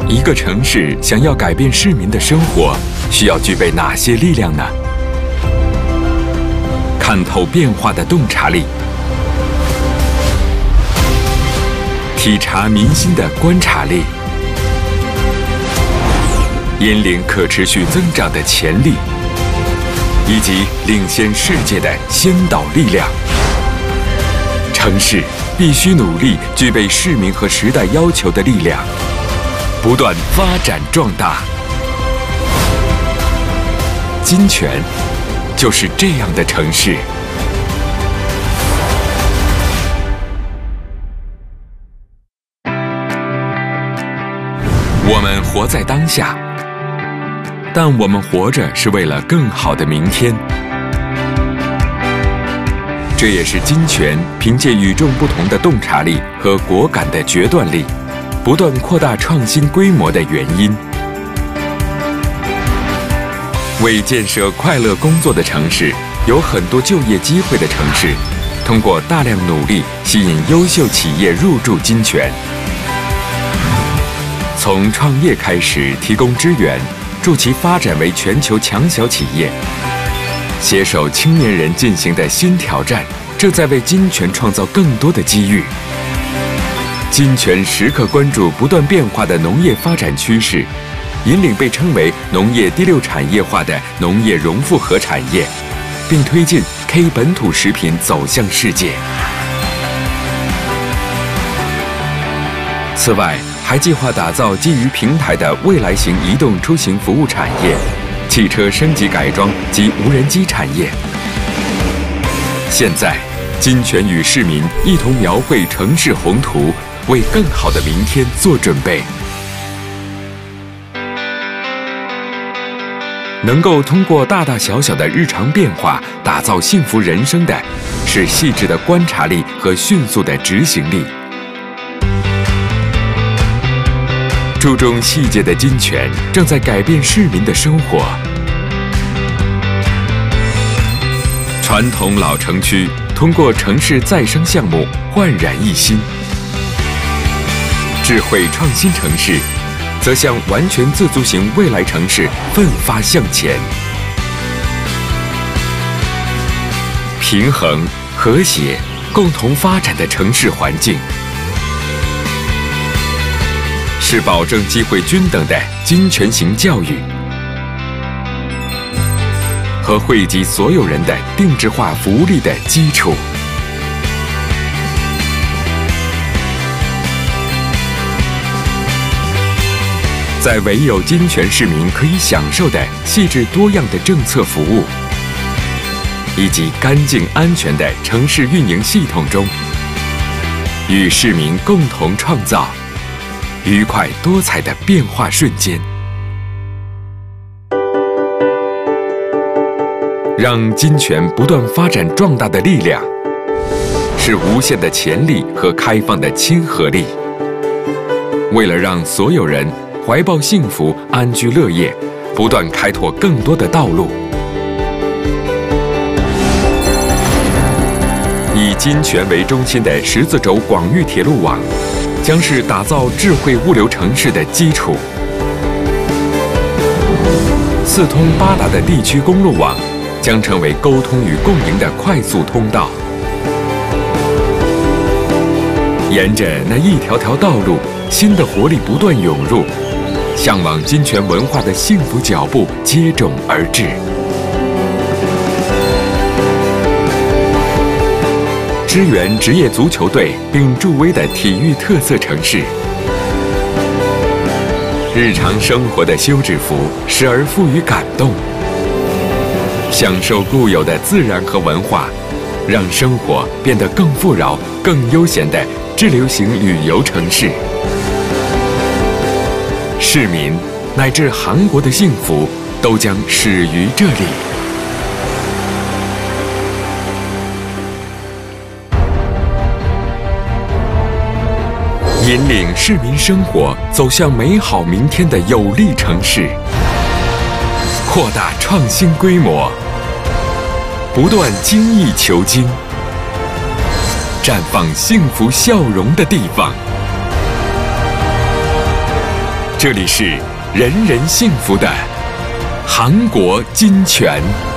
一个城市想要改变市民的生活，需要具备哪些力量呢？看透变化的洞察力，体察民心的观察力，引领可持续增长的潜力，以及领先世界的先导力量。城市必须努力具备市民和时代要求的力量，不断发展壮大。金泉就是这样的城市。我们活在当下，但我们活着是为了更好的明天。这也是金泉凭借与众不同的洞察力和果敢的决断力，不断扩大创新规模的原因。为建设快乐工作的城市，有很多就业机会的城市，通过大量努力吸引优秀企业入驻金泉。从创业开始提供支援，助其发展为全球强小企业。携手青年人进行的新挑战，正在为金泉创造更多的机遇。金泉时刻关注不断变化的农业发展趋势，引领被称为农业第6产业化的农业融复合产业，并推进 K 本土食品走向世界。此外，还计划打造基于平台的未来型移动出行服务产业、汽车升级改装及无人机产业。现在，金泉与市民一同描绘城市宏图，为更好的明天做准备。能够通过大大小小的日常变化打造幸福人生的，是细致的观察力和迅速的执行力。注重细节的金泉正在改变市民的生活。传统老城区通过城市再生项目焕然一新，智慧创新城市则向完全自足型未来城市奋发向前。平衡、和谐、共同发展的城市环境，是保证机会均等的金泉型教育和惠及所有人的定制化福利的基础。在唯有金泉市民可以享受的细致多样的政策服务，以及干净安全的城市运营系统中，与市民共同创造愉快多彩的变化瞬间，让金泉不断发展壮大的力量，是无限的潜力和开放的亲和力。为了让所有人怀抱幸福、安居乐业，不断开拓更多的道路。以金泉为中心的十字轴广域铁路网，将是打造智慧物流城市的基础。四通八达的地区公路网，将成为沟通与共赢的快速通道。沿着那一条条道路，新的活力不断涌入，向往金泉文化的幸福脚步接踵而至。支援职业足球队并助威的体育特色城市，日常生活的休止符时而赋予感动，享受固有的自然和文化，让生活变得更富饶、更悠闲的滞留型旅游城市。市民乃至韩国的幸福都将始于这里。引领市民生活走向美好明天的有力城市，扩大创新规模，不断精益求精，绽放幸福笑容的地方。 这里是人人幸福的韩国金泉。